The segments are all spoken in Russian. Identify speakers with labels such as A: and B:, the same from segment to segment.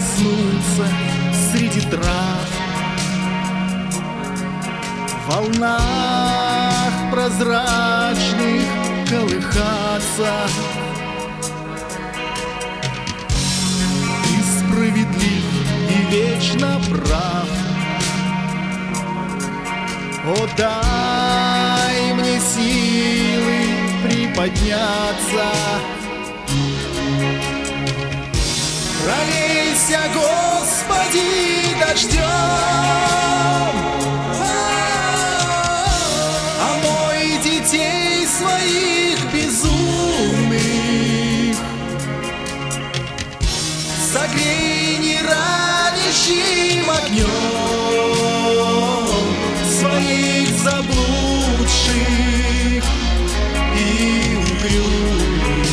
A: проснуться среди трав, в волнах прозрачных колыхаться. Ты справедлив и вечно прав. О, дай мне силы приподняться. Пролейся, Господи, дождем, омой детей своих безумных, согрей не ранящим огнем своих заблудших и угрюмых.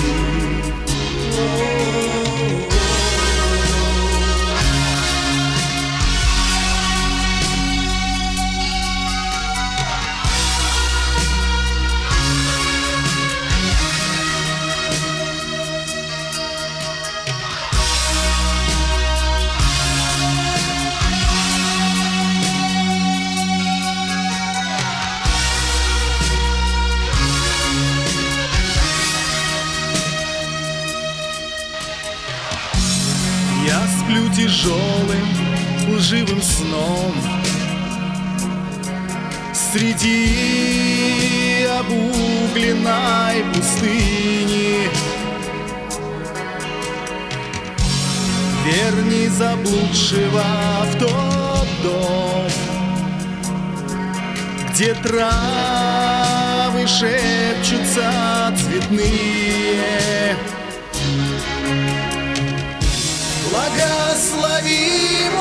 A: Я сплю тяжелым, лживым сном среди обугленной пустыни. Верни заблудшего в тот дом, где травы шепчутся цветные. Благослови